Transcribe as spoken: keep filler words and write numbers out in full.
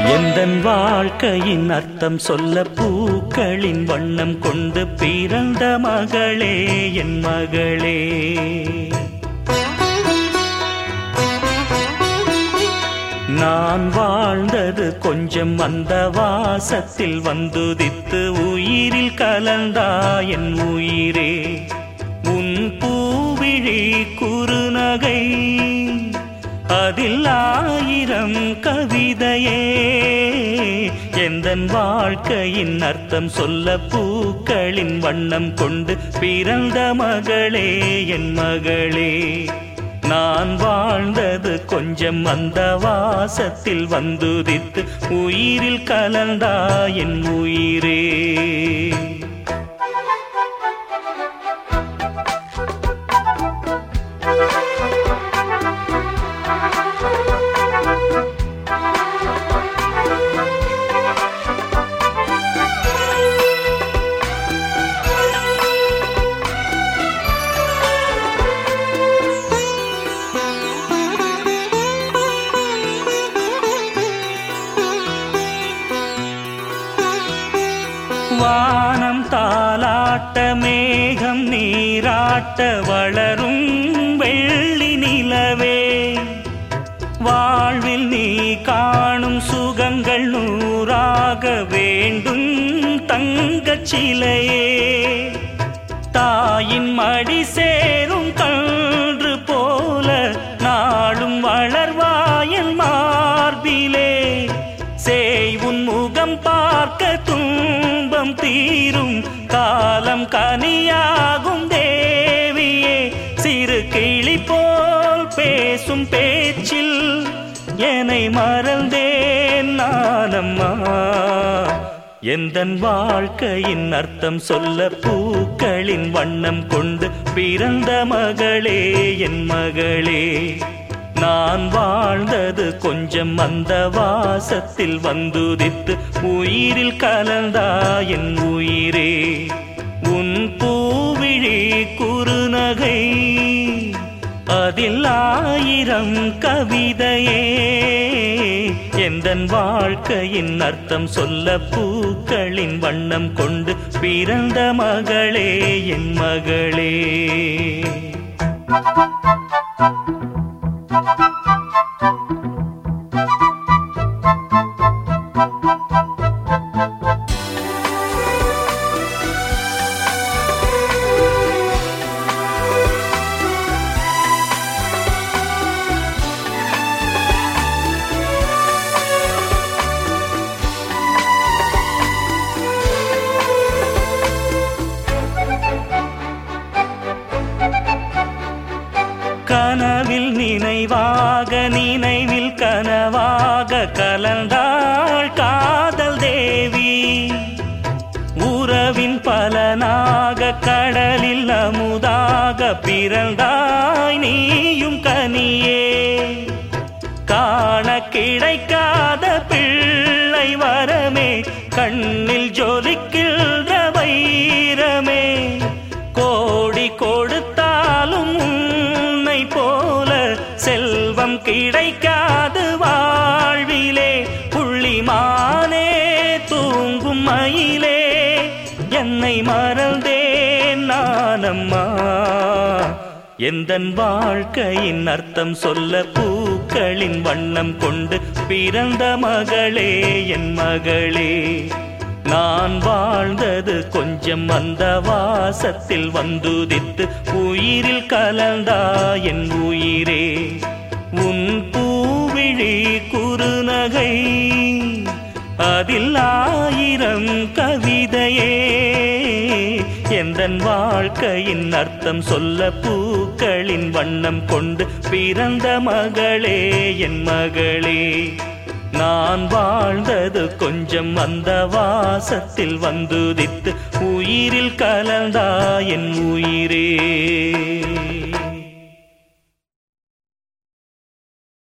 எந்தன் வாழ்க்கையின் அர்த்தம் சொல்ல பூக்களின் வண்ணம் கொண்டு பிறந்த மகளே என் மகளே. நான் வாழ்ந்தது கொஞ்சம் அந்த வாசத்தில் வந்துதித்து உயிரில் கலந்தா என் உயிரே. உன் பூவிழி குறுநகை அதில் ஆயிரம் கவிதையே. எந்தன் வாழ்க்கையின் அர்த்தம் சொல்ல பூக்களின் வண்ணம் கொண்டு பிறந்த மகளே என் மகளே. நான் வாழ்ந்தது கொஞ்சம் அந்த வாசத்தில் வந்துதித்து உயிரில் கலந்தா என் உயிரே. வானம் தாலாட்ட மேகம் நீராட்ட வளரும் வெள்ளி நிலவே. வாழ்வில் நீ காணும் சுகங்கள் நூறாக வேண்டும் தங்கச் சிலையே. தாயின் மடி சேரும் கன்று போல நாளும் வளர்வாயன் மார்பிலே. சேய் உன் முகம் பார்க்க துன்பம் தீரும் காலம் கனியாகும் தேவியே. சிறு கிளி போல் பேசும் பேச்சில் என்னை மறந்தேன் நானம்மா. எந்தன் வாழ்க்கையின் அர்த்தம் சொல்ல பூக்களின் வண்ணம் கொண்டு பிறந்த மகளே என் மகளே. நான் வாழ்ந்தது கொஞ்சம் அந்த வாசத்தில் வந்துதித்து உயிரில் கலந்தா என் உயிரே. உன் பூவிழி குறுநகை அதில் ஆயிரம் கவிதையே. எந்தன் வாழ்க்கையின் அர்த்தம் சொல்ல பூக்களின் வண்ணம் கொண்டு பிறந்த மகளே என் மகளே. கனவில் நினைவாக நினைவில் கனவாக கலந்தாள் காதல் தேவி. உறவின் பலனாக கடலில் அமுதாக பிறந்தாய் நீயும் கனியே. காண கிடைக்காத பிள்ளை வரமே கண்ணில் ஜொலிக்கின்ற வைரமே. கோடி கொடுத்தாலும் போல செல்வம் கிடைக்காது வாழ்விலே. புள்ளிமானே தூங்கும் மயிலே என்னை மறந்தேன் நானம்மா. எந்தன் வாழ்க்கையின் அர்த்தம் சொல்ல பூக்களின் வண்ணம் கொண்டு பிறந்த மகளே என் மகளே. நான் வாழ்ந்தது கொஞ்சம் அந்த வாசத்தில் வந்துதித்து உயிரில் கலந்தா என் உயிரே. உன் பூவிழி குறுநகை அதில் ஆயிரம் கவிதையே. எந்தன் வாழ்க்கையின் அர்த்தம் சொல்ல பூக்களின் வண்ணம் கொண்டு பிறந்த மகளே என் மகளே. நான் வாழ்ந்தது கொஞ்சம் அந்த வாசத்தில் வந்துதித்து உயிரில் கலந்தா என் உயிரே.